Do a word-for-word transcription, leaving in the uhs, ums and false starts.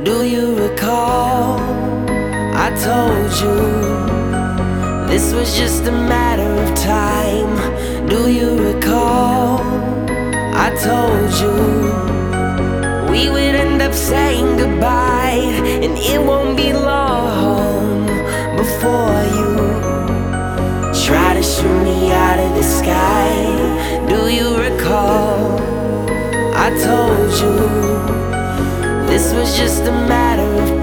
Do you recall? I told you this was just a matter of time. Do you recall? I told you we would end up saying goodbye, and it won't be long before you try to shoot me out of the sky. Do you recall? I told you this was just a matter of